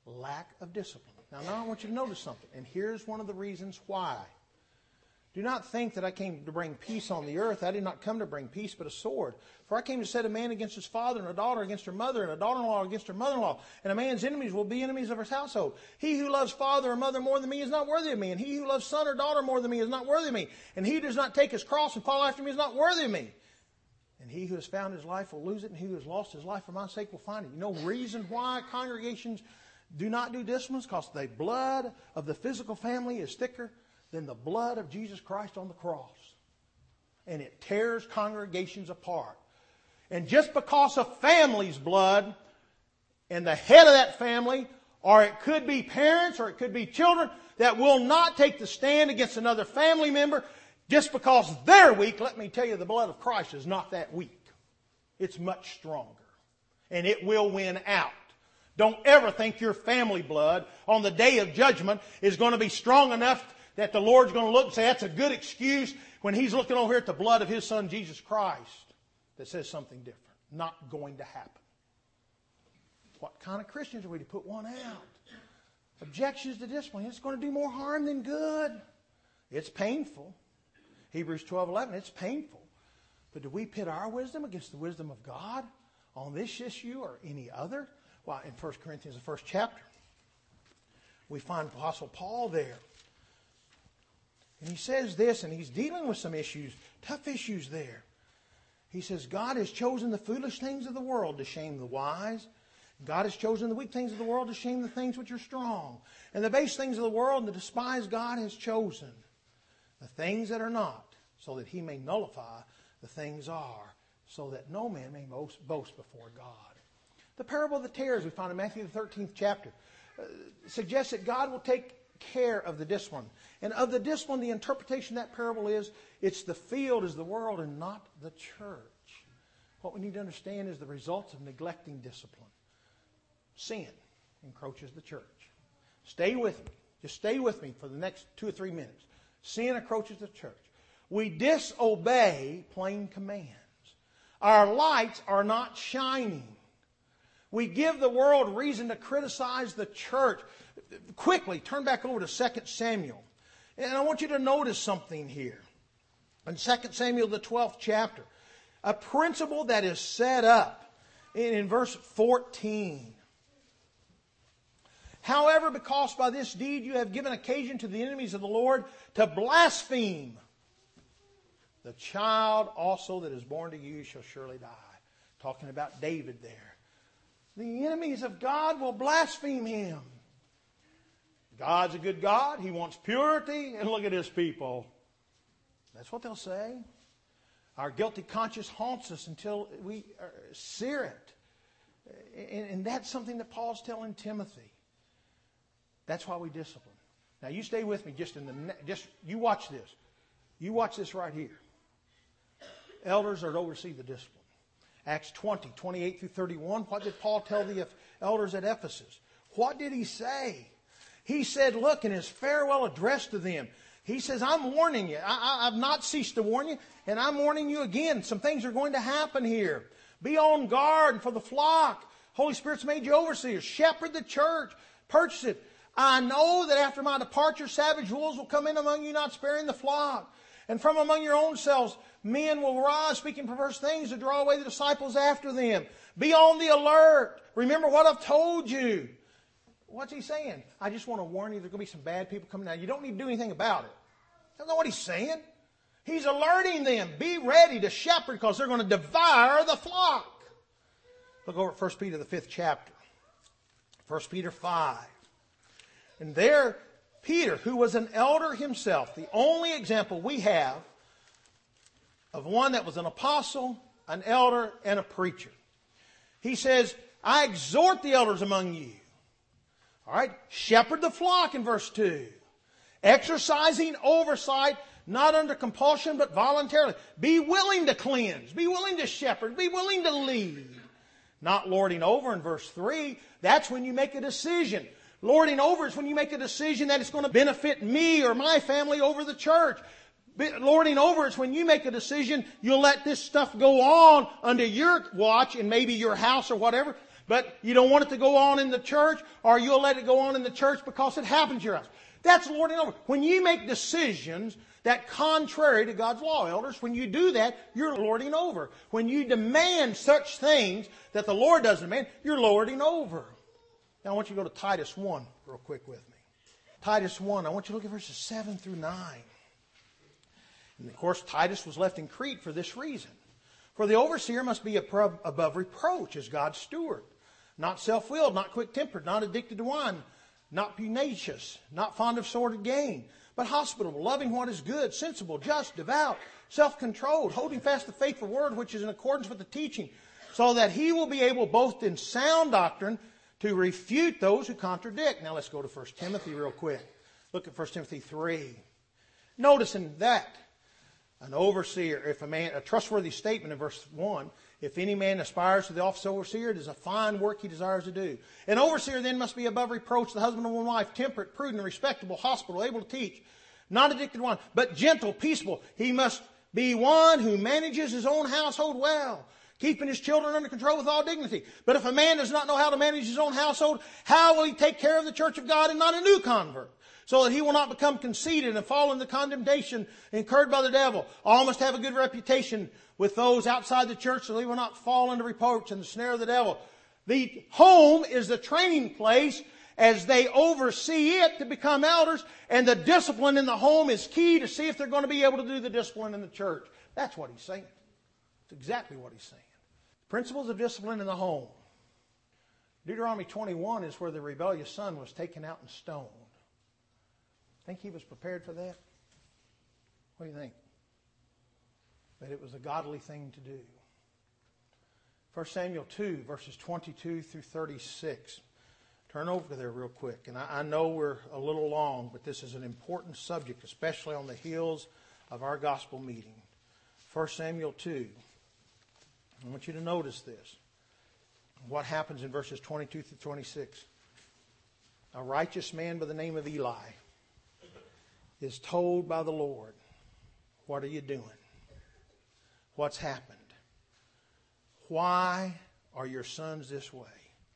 S1: lack of discipline. Now, now I want you to notice something, and here's one of the reasons why. Do not think that I came to bring peace on the earth. I did not come to bring peace, but a sword. For I came to set a man against his father, and a daughter against her mother, and a daughter-in-law against her mother-in-law. And a man's enemies will be enemies of his household. He who loves father or mother more than me is not worthy of me. And he who loves son or daughter more than me is not worthy of me. And he who does not take his cross and follow after me is not worthy of me. And he who has found his life will lose it, and he who has lost his life for my sake will find it. You know the reason why congregations do not do disciplines? Because the blood of the physical family is thicker than the blood of Jesus Christ on the cross. And it tears congregations apart. And just because a family's blood and the head of that family, or it could be parents or it could be children, that will not take the stand against another family member, just because they're weak, let me tell you, the blood of Christ is not that weak. It's much stronger. And it will win out. Don't ever think your family blood on the day of judgment is going to be strong enough that the Lord's going to look and say that's a good excuse when He's looking over here at the blood of His Son Jesus Christ that says something different. Not going to happen. What kind of Christians are we to put one out? Objections to discipline. It's going to do more harm than good. It's painful. Hebrews twelve eleven, it's painful. But do we pit our wisdom against the wisdom of God on this issue or any other? Well, in First Corinthians, the first chapter, we find Apostle Paul there. And he says this, and he's dealing with some issues, tough issues there. He says, God has chosen the foolish things of the world to shame the wise. God has chosen the weak things of the world to shame the things which are strong. And the base things of the world and the despised God has chosen the things that are not, so that He may nullify the things are, so that no man may boast, boast before God. The parable of the tares we find in Matthew the thirteenth chapter uh, suggests that God will take care of the discipline. And of the discipline, the interpretation of that parable is, it's the field is the world and not the church. What we need to understand is the results of neglecting discipline. Sin encroaches the church. Stay with me. Just stay with me for the next two or three minutes. Sin encroaches the church. We disobey plain commands. Our lights are not shining. We give the world reason to criticize the church. Quickly, turn back over to Second Samuel. And I want you to notice something here. In Second Samuel, the twelfth chapter, a principle that is set up in, in verse fourteen. However, because by this deed you have given occasion to the enemies of the Lord to blaspheme, the child also that is born to you shall surely die. Talking about David there. The enemies of God will blaspheme Him. God's a good God. He wants purity. And look at His people. That's what they'll say. Our guilty conscience haunts us until we sear it. And that's something that Paul's telling Timothy. That's why we discipline. Now you stay with me just in the just you watch this. You watch this right here. Elders are to oversee the discipline. Acts twenty, twenty-eight through thirty-one. What did Paul tell the elders at Ephesus? What did he say? He said, look, in his farewell address to them, he says, I'm warning you. I, I, I've not ceased to warn you, and I'm warning you again. Some things are going to happen here. Be on guard for the flock. Holy Spirit's made you overseers. Shepherd the church. Purchase it. I know that after my departure, savage wolves will come in among you, not sparing the flock. And from among your own selves, men will rise, speaking perverse things to draw away the disciples after them. Be on the alert. Remember what I've told you. What's he saying? I just want to warn you, there's going to be some bad people coming out. You don't need to do anything about it. That's not what he's saying. He's alerting them. Be ready to shepherd because they're going to devour the flock. Look over at First Peter, the fifth chapter. First Peter five. And there, Peter, who was an elder himself, the only example we have of one that was an apostle, an elder, and a preacher. He says, I exhort the elders among you. All right, shepherd the flock in verse two. Exercising oversight, not under compulsion, but voluntarily. Be willing to cleanse. Be willing to shepherd. Be willing to lead. Not lording over in verse three. That's when you make a decision. Lording over is when you make a decision that it's going to benefit me or my family over the church. Lording over is when you make a decision, you'll let this stuff go on under your watch and maybe your house or whatever. but you don't want it to go on in the church, or you'll let it go on in the church because it happens to your house. That's lording over. When you make decisions that contrary to God's law, elders, when you do that, you're lording over. When you demand such things that the Lord doesn't demand, you're lording over. Now I want you to go to Titus one real quick with me. Titus one, I want you to look at verses seven through nine. And of course, Titus was left in Crete for this reason. For the overseer must be above reproach as God's steward, not self-willed, not quick-tempered, not addicted to wine, not pugnacious, not fond of sordid gain, but hospitable, loving what is good, sensible, just, devout, self-controlled, holding fast the faithful word which is in accordance with the teaching, so that he will be able both in sound doctrine to refute those who contradict. Now let's go to First Timothy real quick. Look at First Timothy three. Notice in that, an overseer, if a man, a trustworthy statement in verse one, if any man aspires to the office of overseer, it is a fine work he desires to do. An overseer then must be above reproach, the husband of one wife, temperate, prudent, respectable, hospitable, able to teach, not addicted to wine, but gentle, peaceable. He must be one who manages his own household well, keeping his children under control with all dignity. But if a man does not know how to manage his own household, how will he take care of the church of God and not a new convert? So that he will not become conceited and fall into condemnation incurred by the devil. All must have a good reputation with those outside the church, so they will not fall into reproach and the snare of the devil. The home is the training place as they oversee it to become elders, and the discipline in the home is key to see if they're going to be able to do the discipline in the church. That's what he's saying. That's exactly what he's saying. Principles of discipline in the home. Deuteronomy twenty-one is where the rebellious son was taken out and stoned. Think he was prepared for that? What do you think? But it was a godly thing to do. First Samuel two, verses twenty-two through thirty-six. Turn over there real quick. And I, I know we're a little long, but this is an important subject, especially on the heels of our gospel meeting. First Samuel two. I want you to notice this. What happens in verses twenty-two through twenty-six. A righteous man by the name of Eli is told by the Lord, what are you doing? What's happened? Why are your sons this way?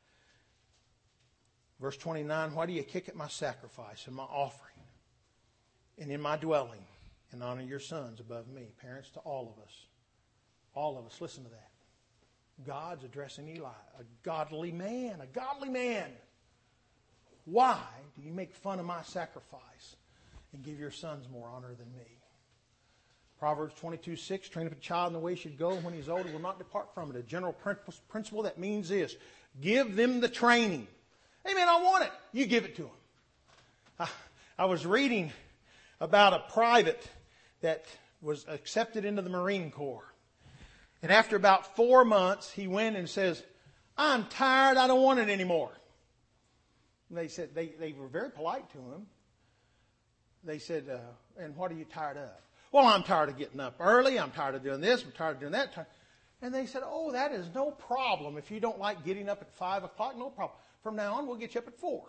S1: Verse twenty-nine, why do you kick at my sacrifice and my offering and in my dwelling and honor your sons above me? Parents, to all of us. All of us, listen to that. God's addressing Eli, a godly man, a godly man. Why do you make fun of my sacrifice and give your sons more honor than me? Proverbs twenty-two six, train up a child in the way he should go. When he's old, he will not depart from it. A general principle that means this. Give them the training. Hey, man, I want it. You give it to them. I, I was reading about a private that was accepted into the Marine Corps. And after about four months, he went and says, I'm tired. I don't want it anymore. And they said, they, they were very polite to him. They said, uh, and what are you tired of? Well, I'm tired of getting up early. I'm tired of doing this. I'm tired of doing that. And they said, oh, that is no problem. If you don't like getting up at five o'clock, no problem. From now on, we'll get you up at four.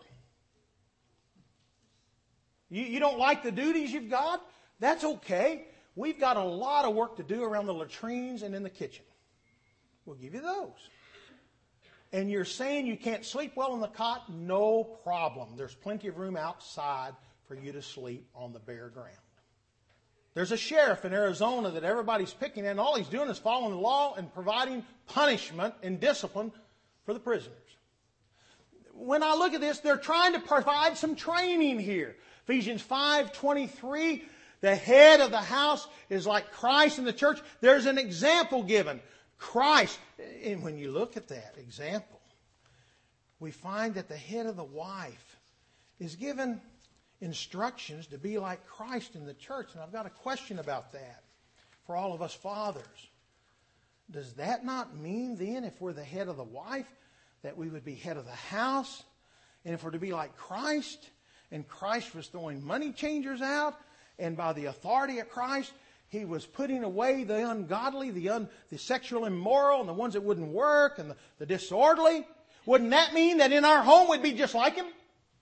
S1: You, you don't like the duties you've got? That's okay. We've got a lot of work to do around the latrines and in the kitchen. We'll give you those. And you're saying you can't sleep well on the cot? No problem. There's plenty of room outside for you to sleep on the bare ground. There's a sheriff in Arizona that everybody's picking at, and all he's doing is following the law and providing punishment and discipline for the prisoners. When I look at this, they're trying to provide some training here. Ephesians five twenty-three, the head of the house is like Christ in the church. There's an example given. Christ. And when you look at that example, we find that the head of the wife is given instructions to be like Christ in the church. And I've got a question about that for all of us fathers. Does that not mean then, if we're the head of the wife, that we would be head of the house? And if we're to be like Christ, and Christ was throwing money changers out, and by the authority of Christ, he was putting away the ungodly, the, un, the sexual immoral, and the ones that wouldn't work, and the, the disorderly, wouldn't that mean that in our home we'd be just like him?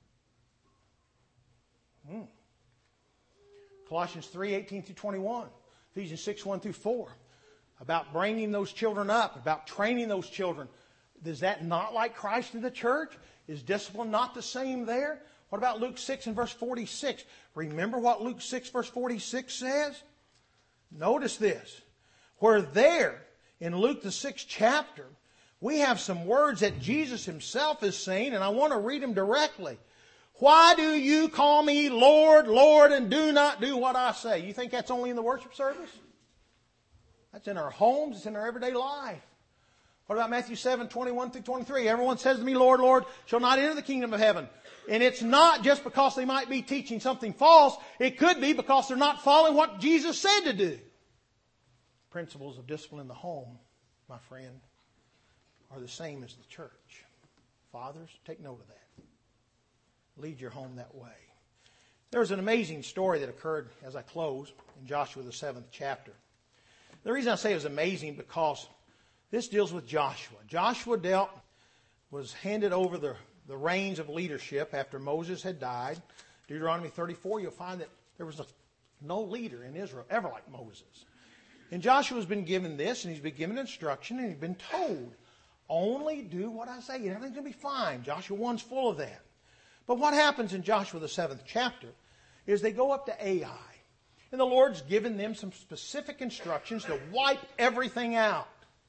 S1: Hmm. Colossians three eighteen through twenty-one, Ephesians six one through four, about bringing those children up, about training those children. is that not like Christ in the church? Is discipline not the same there? What about Luke six and verse forty-six? Remember what Luke six verse forty-six says? Notice this. Where there, in Luke the sixth chapter, we have some words that Jesus himself is saying, and I want to read them directly. Why do you call me Lord, Lord, and do not do what I say? You think that's only in the worship service? That's in our homes. It's in our everyday life. What about Matthew seven, twenty-one through twenty-three? Everyone says to me, Lord, Lord, shall not enter the kingdom of heaven. And it's not just because they might be teaching something false. It could be because they're not following what Jesus said to do. Principles of discipline in the home, my friend, are the same as the church. Fathers, take note of that. Lead your home that way. There's an amazing story that occurred as I close in Joshua the seventh chapter. The reason I say it was amazing because this deals with Joshua. Joshua dealt, was handed over the, the reins of leadership after Moses had died. Deuteronomy thirty-four, you'll find that there was a, no leader in Israel ever like Moses. And Joshua's been given this, and he's been given instruction, and he's been told, only do what I say, and everything's going to be fine. Joshua one's full of that. But what happens in Joshua the seventh chapter is they go up to Ai. And the Lord's given them some specific instructions to wipe everything out.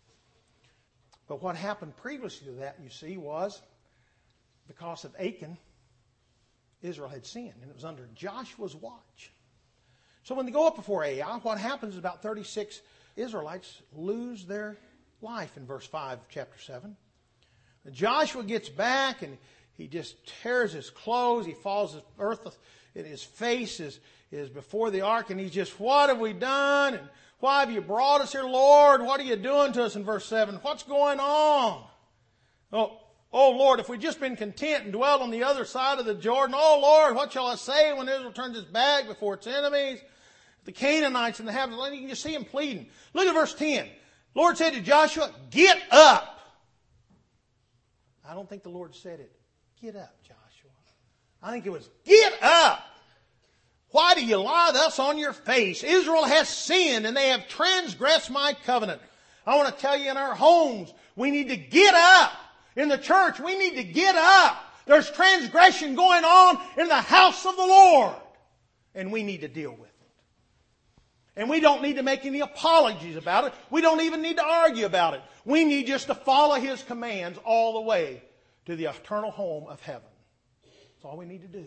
S1: But what happened previously to that, you see, was because of Achan, Israel had sinned. And it was under Joshua's watch. So when they go up before Ai, what happens is about thirty-six Israelites lose their life in verse five of chapter seven. Joshua gets back and he just tears his clothes. He falls to earth, and his face is, is before the ark. And he's just, what have we done? And why have you brought us here, Lord? What are you doing to us in verse seven? What's going on? Oh, oh Lord, if we'd just been content and dwelled on the other side of the Jordan. Oh, Lord, what shall I say when Israel turns its back before its enemies? The Canaanites and the Habits, you can just see him pleading. Look at verse ten. Lord said to Joshua, get up. I don't think the Lord said it. Get up, Joshua. I think it was, get up. Why do you lie thus on your face? Israel has sinned and they have transgressed my covenant. I want to tell you, in our homes, we need to get up. In the church, we need to get up. There's transgression going on in the house of the Lord. And we need to deal with it. And we don't need to make any apologies about it. We don't even need to argue about it. We need just to follow His commands all the way to the eternal home of heaven. That's all we need to do.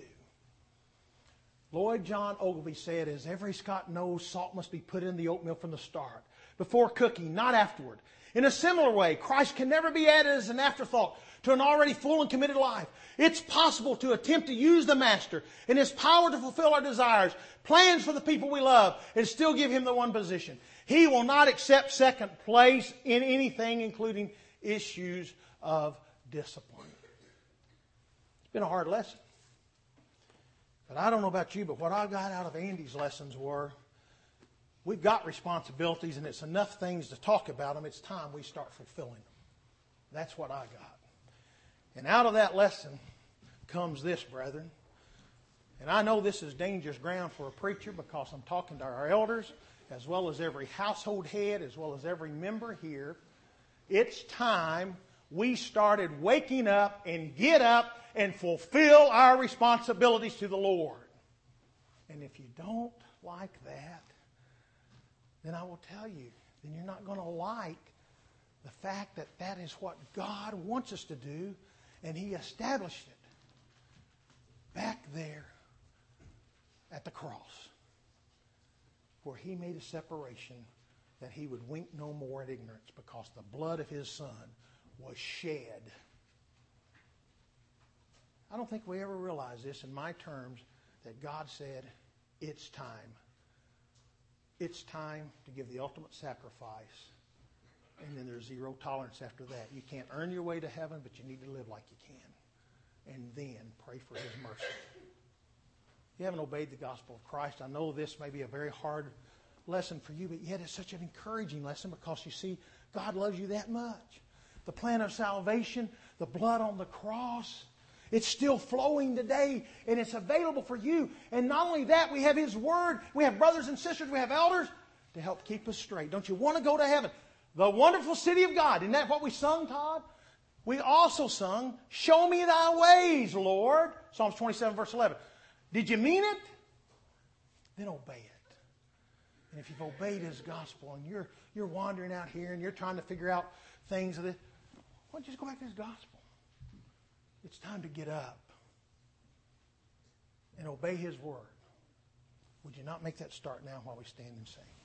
S1: Lloyd John Ogilvie said, as every Scot knows, salt must be put in the oatmeal from the start, before cooking, not afterward. In a similar way, Christ can never be added as an afterthought to an already full and committed life. It's possible to attempt to use the Master and His power to fulfill our desires, plans for the people we love, and still give Him the one position. He will not accept second place in anything, including issues of discipline. It's been a hard lesson. But I don't know about you, but what I got out of Andy's lessons were, we've got responsibilities and it's enough things to talk about them. It's time we start fulfilling them. That's what I got. And out of that lesson comes this, brethren. And I know this is dangerous ground for a preacher because I'm talking to our elders as well as every household head as well as every member here. It's time we started waking up and get up and fulfill our responsibilities to the Lord. And if you don't like that, then I will tell you, then you're not going to like the fact that that is what God wants us to do, and He established it back there at the cross, where He made a separation that He would wink no more at ignorance because the blood of His Son was shed. I don't think we ever realized this in my terms, that God said, it's time. It's time to give the ultimate sacrifice. And then there's zero tolerance after that. You can't earn your way to heaven, but you need to live like you can. And then pray for His mercy. You haven't obeyed the gospel of Christ. I know this may be a very hard lesson for you, but yet it's such an encouraging lesson because you see, God loves you that much. The plan of salvation, the blood on the cross, it's still flowing today, and it's available for you. And not only that, we have His Word. We have brothers and sisters. We have elders to help keep us straight. Don't you want to go to heaven? The wonderful city of God. Isn't that what we sung, Todd? We also sung, show me thy ways, Lord. Psalms twenty-seven, verse eleven. Did you mean it? Then obey it. And if you've obeyed His gospel and you're you're wandering out here and you're trying to figure out things of this, why don't you just go back to His gospel? It's time to get up and obey His word. Would you not make that start now while we stand and sing?